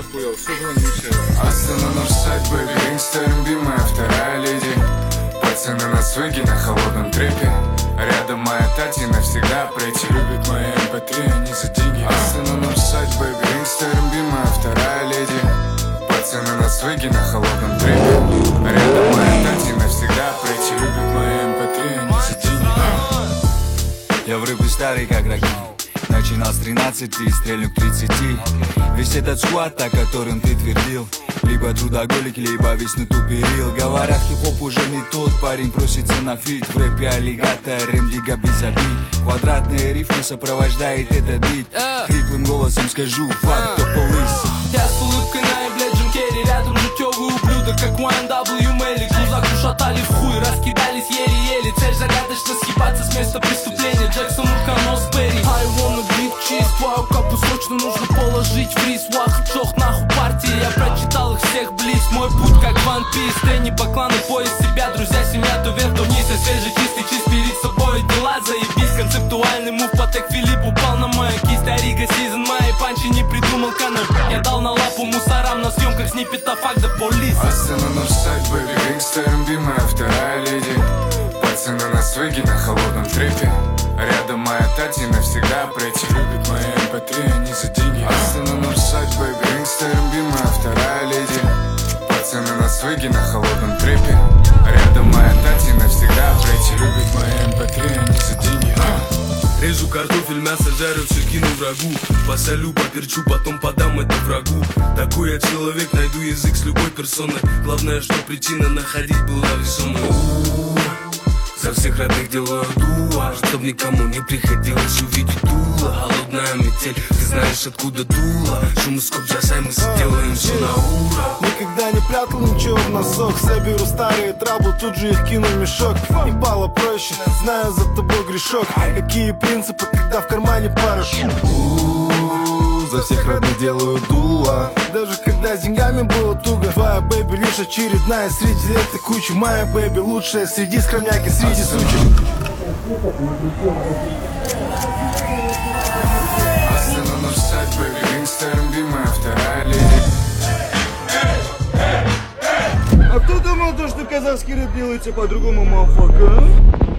охуел, что звонишь? Астана наш сайт, бэби, инста, любимая вторая леди. Пацаны на свеге, на холодном трепе. Рядом моя Тати навсегда пройти. Любит мои MP3, они за деньги. Астана наш сайт, бэби, инста, любимая вторая леди. Пацаны на свеге, на холодном трепе. Рядом моя Тати навсегда пройти. Любит мои MP3, они за деньги. Я в рыбы старый, как раки. Начинал с 13, стрельну к 30. Весь этот сквад, о котором ты твердил, либо трудоголик, либо весь на туперил. Говорят, хип-хоп уже не тот, парень просится на фит. В рэпе аллигатор, рэм-дига без обид. Квадратные рифмы сопровождает этот бит. Хриплым голосом скажу, факт, то полыс. Я с улыбкой на блядь, Джим Керри. Рядом жутёвый ублюдок, как YNW Мелик. Глазак ушатали в хуй, раскидались еле-еле. Цель загадочно съебаться с места преступления. Джексон, Утконос, Перри. I wanna beat cheese. Твою капу срочно нужно положить в рис. Вахт, шох, нахуй партии. Я прочитал их всех близ. Мой путь как One Piece. Трени по клану, пояс себя. Друзья, семья, то вверх, то вниз. Я свежий, чистый, чист перед собой. Дела заебись, концептуальный мув. Патек Филипп упал на мою кисть. Арига, сезон, мои панчи не придумал Конор. Я дал на лапу мусорам на съемках сниппета факт да полис. Астана наш сайт, бэби, инста, любимая вторая леди. Пацаны на свеге, на холодном трепе. Рядом моя Тати навсегда пройти. Любит мои MP3, они за деньги. Астана наш сайт, бэби, инста, любимая вторая леди. Пацаны на свеге, на холодном трепе. Рядом моя Тати навсегда пройти. Любит мои MP3, они за деньги. Режу картофель, мясо жарю, все кину врагу. Посолю, поперчу, потом подам это врагу. Такой я человек, найду язык с любой персоной. Главное, что причина находить была весомой. За всех родных делаю дуа, чтоб никому не приходилось увидеть дуло. Холодная метель, ты знаешь откуда дуло. Шум из скоб бросай, мы сделаем все на ура. Никогда не прятал ничего в носок. Соберу старые траблы, тут же их кину в мешок. Ебало проще, знаю за тобой грешок. Какие принципы, когда в кармане парашют. За всех родных делаю дула. Даже когда с деньгами было туго. Твоя бэби лишь очередная среди этой кучи. Моя бэби лучшая среди скромняки, среди сучек. Астана наш сайт, бэби, инста, любимая вторая леди. А кто думал, что казахский рэп делается по-другому, мафака?